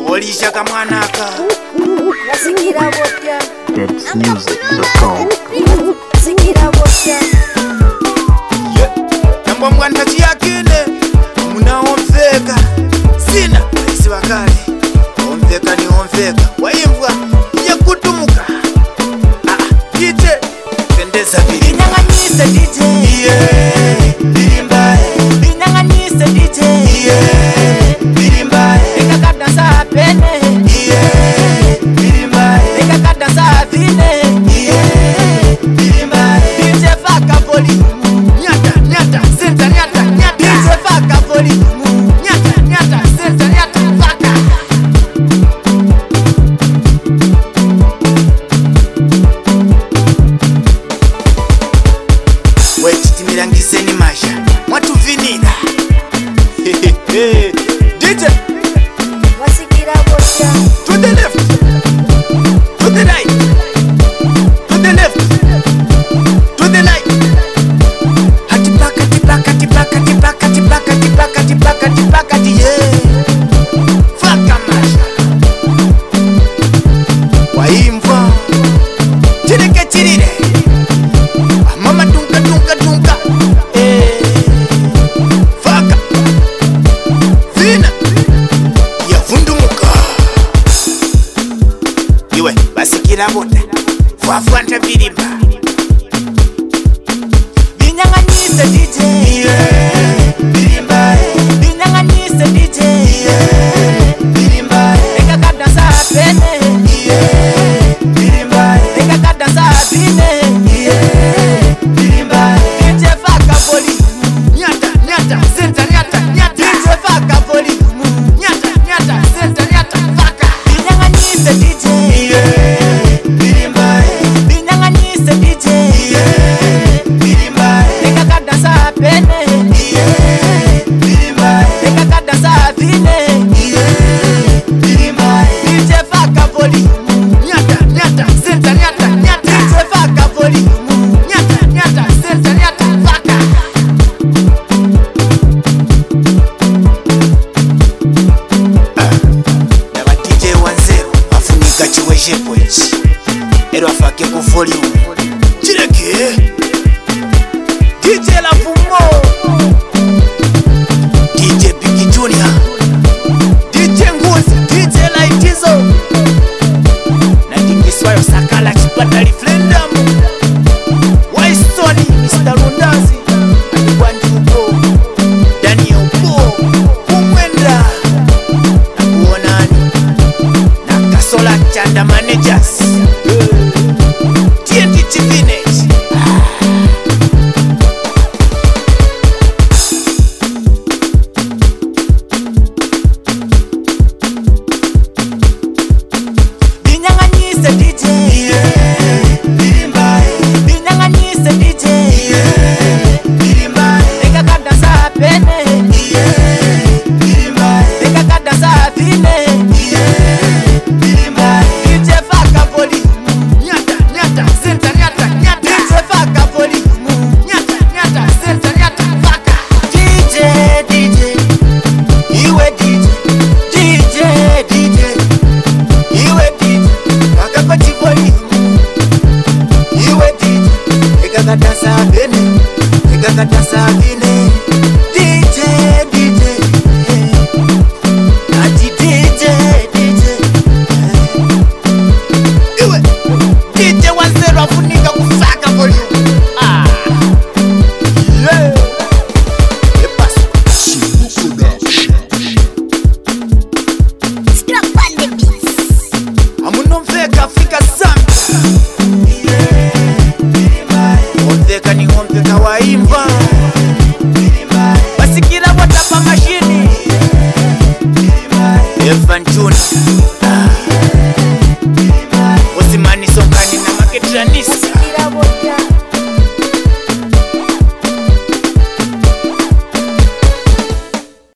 Olisha kamwanaka Nasikira botya Debsmusic.com. Sikira botya Nambwa mwanda chiyakine Munaomveka Sina waisi wakali Omveka ni omveka Waimvwa Nye kutumuka DJ Pendeza vili Binyanganyise DJ Bilimbae Binyanganyise DJ Bilimbae Ekakata saa pene Bilimbae Ekakata saa vine Bilimbae DJ faka volume Nyata, nyata, senta, nyata, nyata DJ faka volume Nyata, nyata, senta, nyata, faka Wechitimirangizeni masha Mwatuvinira DJ Nasikira botya To the left To the right To the left To the right Hatipaka, tipaka, tipaka, tipaka, tipaka, tipaka, tipaka, tipaka, yeah Faka masha Waimva Chirike chirire Mama tunka tunka tunka Faka Vina Yavundumuka Iwe basikira bota Fwafwanta virimba Binyanganyise DJ Virimba Binyanganyise DJ Virimba Ekakata saa pene Virimba Ekakata saa vine Virimba DJ faka volume Nyata nyata senta nyata nyata DJ faka volume Nyata nyata senta nyata faka Binyanganyise DJ Virimba Binyanganyise DJ Virimba Ekakata saa pene Virimba Ekakata saa vine Virimba DJ faka volume Nyata nyata senta nyata nyata DJ faka volume Nyata nyata senta nyata faka Naba DJ wanzero afunika chiweshepo ichi Ero afake ku volume Chireke DJ la fumo DJ Big Junior DJ Nguzi DJ Laitizo Na dingiswayo sakala chipata refrendum Waistoni Mr. Rundazi Adibwanjuko Daniel Po Kumwenda Na kuonani Na Kasola Chanda Managers